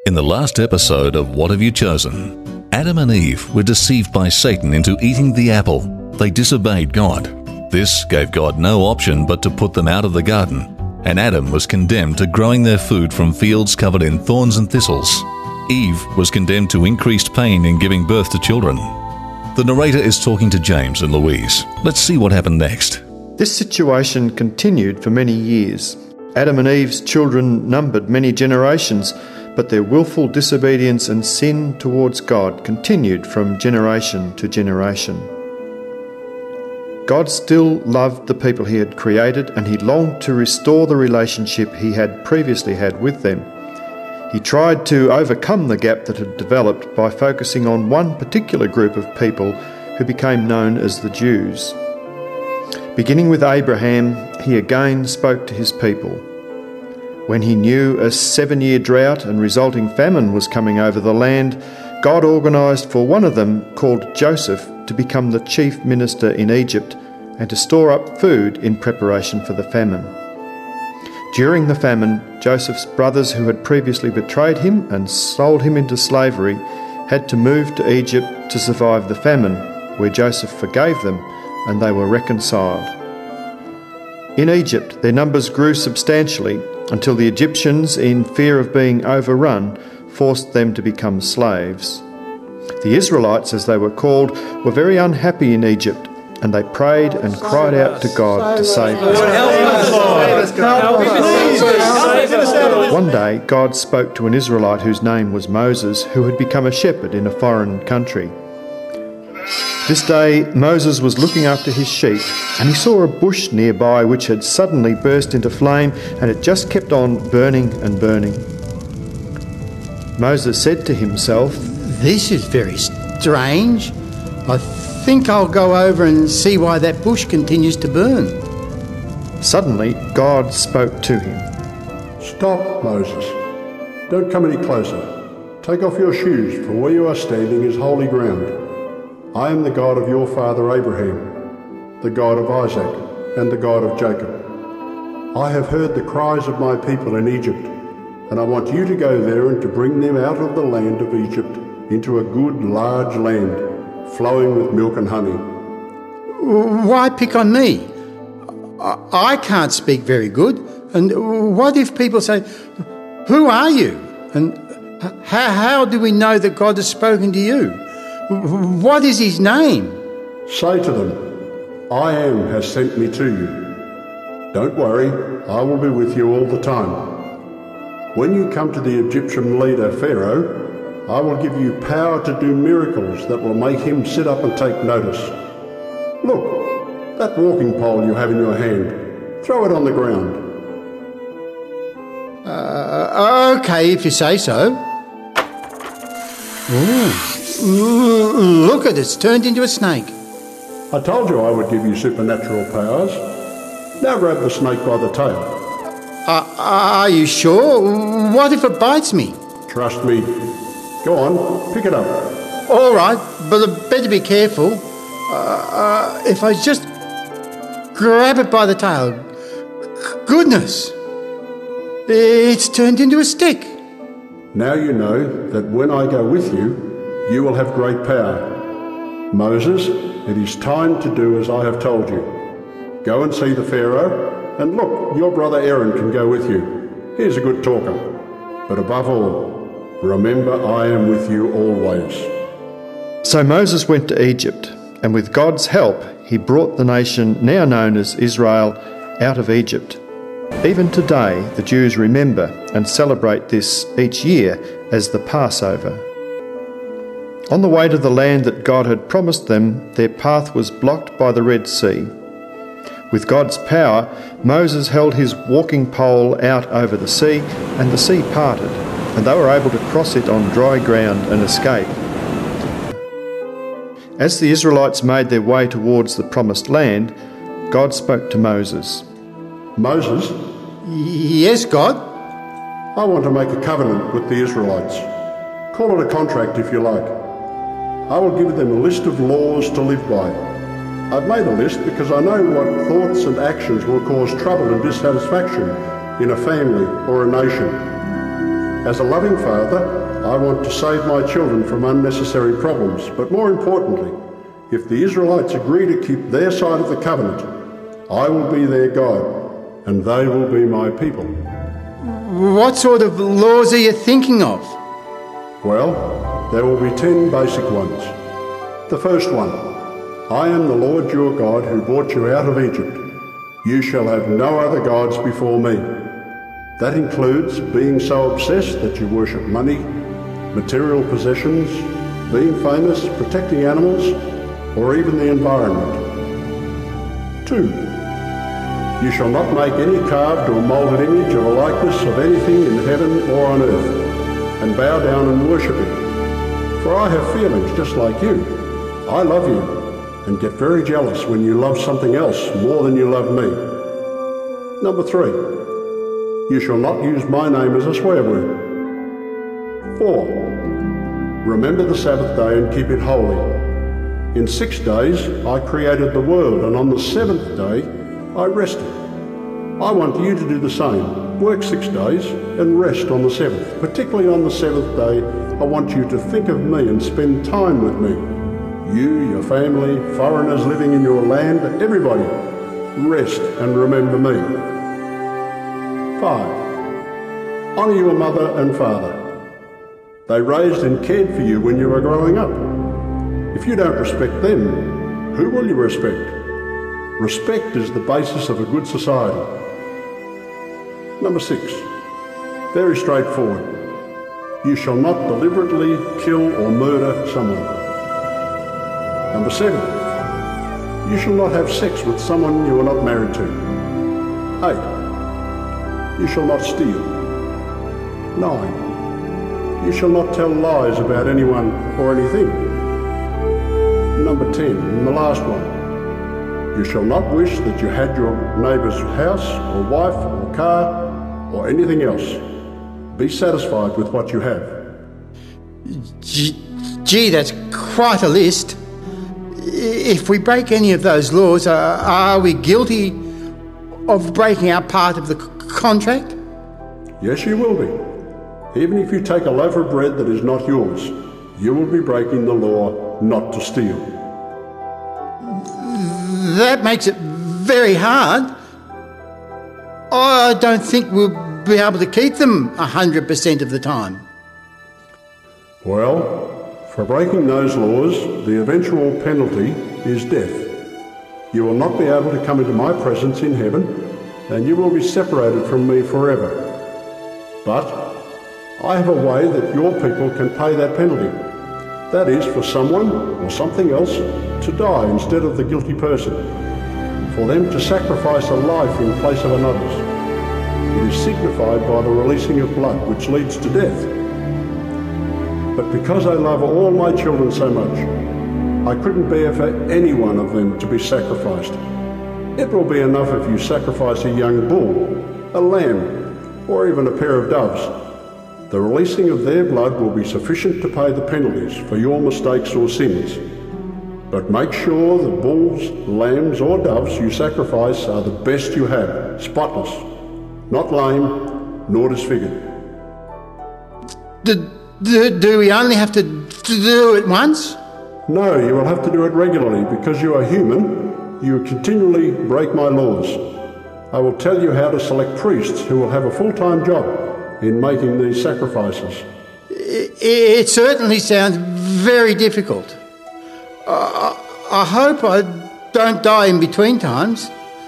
In the last episode of What Have You Chosen? Adam and Eve were deceived by Satan into eating the apple. They disobeyed God. This gave God no option but to put them out of the garden, and Adam was condemned to growing their food from fields covered in thorns and thistles. Eve was condemned to increased pain in giving birth to children. The narrator is talking to James and Louise. Let's see what happened next. This situation continued for many years. Adam and Eve's children numbered many generations, but their willful disobedience and sin towards God continued from generation to generation. God still loved the people he had created, and he longed to restore the relationship he had previously had with them. He tried to overcome the gap that had developed by focusing on one particular group of people who became known as the Jews. Beginning with Abraham, he again spoke to his people. When he knew a 7-year drought and resulting famine was coming over the land, God organised for one of them, called Joseph, to become the chief minister in Egypt and to store up food in preparation for the famine. During the famine, Joseph's brothers, who had previously betrayed him and sold him into slavery, had to move to Egypt to survive the famine, where Joseph forgave them and they were reconciled. In Egypt, their numbers grew substantially until the Egyptians, in fear of being overrun, forced them to become slaves. The Israelites, as they were called, were very unhappy in Egypt, and they prayed and cried out to God to save them. One day, God spoke to an Israelite whose name was Moses, who had become a shepherd in a foreign country. This day, Moses was looking after his sheep, and he saw a bush nearby which had suddenly burst into flame, and it just kept on burning and burning. Moses said to himself, "This is very strange. I think I'll go over and see why that bush continues to burn." Suddenly, God spoke to him. "Stop, Moses. Don't come any closer. Take off your shoes, for where you are standing is holy ground. I am the God of your father Abraham, the God of Isaac, and the God of Jacob. I have heard the cries of my people in Egypt, and I want you to go there and to bring them out of the land of Egypt into a good, large land, flowing with milk and honey." Why pick on me? I can't speak very good. And what if people say, "Who are you? And how do we know that God has spoken to you? What is his name?" Say to them, "I am has sent me to you. Don't worry, I will be with you all the time. When you come to the Egyptian leader Pharaoh, I will give you power to do miracles that will make him sit up and take notice. Look, that walking pole you have in your hand, throw it on the ground." Okay, if you say so. Look at it, it's turned into a snake. I told you I would give you supernatural powers. Now grab the snake by the tail. Are you sure? What if it bites me? Trust me. Go on, pick it up. All right, but I better be careful. If I just grab it by the tail. Goodness! It's turned into a stick. Now you know that when I go with you, you will have great power. Moses, it is time to do as I have told you. Go and see the Pharaoh, and look, your brother Aaron can go with you. He's a good talker. But above all, remember I am with you always. So Moses went to Egypt, and with God's help, he brought the nation now known as Israel out of Egypt. Even today, the Jews remember and celebrate this each year as the Passover. On the way to the land that God had promised them, their path was blocked by the Red Sea. With God's power, Moses held his walking pole out over the sea, and the sea parted, and they were able to cross it on dry ground and escape. As the Israelites made their way towards the promised land, God spoke to Moses. "Moses, Yes, God? I want to make a covenant with the Israelites. Call it a contract if you like. I will give them a list of laws to live by. I've made a list because I know what thoughts and actions will cause trouble and dissatisfaction in a family or a nation. As a loving father, I want to save my children from unnecessary problems, but more importantly, if the Israelites agree to keep their side of the covenant, I will be their God, and they will be my people. What sort of laws are you thinking of? Well, there will be 10 basic ones. The first one, I am the Lord your God who brought you out of Egypt. You shall have no other gods before me. That includes being so obsessed that you worship money, material possessions, being famous, protecting animals, or even the environment. 2. You shall not make any carved or moulded image of a likeness of anything in heaven or on earth, and bow down and worship it. For I have feelings just like you. I love you, and get very jealous when you love something else more than you love me. Number 3, you shall not use my name as a swear word. 4, remember the Sabbath day and keep it holy. In 6 days I created the world, and on the 7th day I rested. I want you to do the same. Work 6 days and rest on the 7th. Particularly on the 7th day, I want you to think of me and spend time with me. You, your family, foreigners living in your land, everybody, rest and remember me. 5. Honour your mother and father. They raised and cared for you when you were growing up. If you don't respect them, who will you respect? Respect is the basis of a good society. Number 6. Very straightforward. You shall not deliberately kill or murder someone. Number 7. You shall not have sex with someone you are not married to. 8. You shall not steal. 9. You shall not tell lies about anyone or anything. Number 10, and the last one. You shall not wish that you had your neighbour's house or wife or car or anything else. Be satisfied with what you have. Gee, that's quite a list. If we break any of those laws, are we guilty of breaking our part of the contract? Yes, you will be. Even if you take a loaf of bread that is not yours, you will be breaking the law not to steal. That makes it very hard. I don't think we'll be able to keep them 100% of the time. Well, for breaking those laws, the eventual penalty is death. You will not be able to come into my presence in heaven, and you will be separated from me forever. But I have a way that your people can pay that penalty. That is, for someone or something else to die instead of the guilty person, for them to sacrifice a life in place of another's. It is signified by the releasing of blood, which leads to death. But because I love all my children so much, I couldn't bear for any one of them to be sacrificed. It will be enough if you sacrifice a young bull, a lamb, or even a pair of doves. The releasing of their blood will be sufficient to pay the penalties for your mistakes or sins. But make sure the bulls, lambs, or doves you sacrifice are the best you have, spotless, not lame, nor disfigured. Do we only have to do it once? No, you will have to do it regularly. Because you are human, you continually break my laws. I will tell you how to select priests who will have a full-time job in making these sacrifices. It certainly sounds very difficult. I hope I don't die in between times.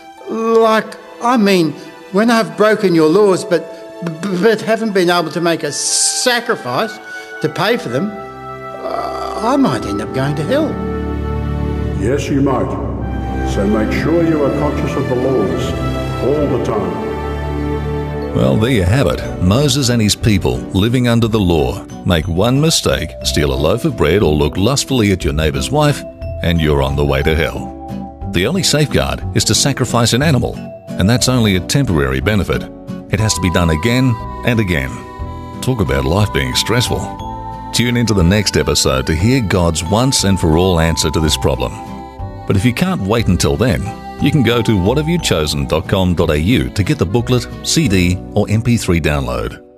When I've broken your laws but haven't been able to make a sacrifice to pay for them, I might end up going to hell. Yes, you might. So make sure you are conscious of the laws all the time. Well, there you have it. Moses and his people, living under the law, make one mistake, steal a loaf of bread or look lustfully at your neighbour's wife, and you're on the way to hell. The only safeguard is to sacrifice an animal, and that's only a temporary benefit. It has to be done again and again. Talk about life being stressful. Tune into the next episode to hear God's once and for all answer to this problem. But if you can't wait until then, you can go to whathaveyouchosen.com.au to get the booklet, CD or MP3 download.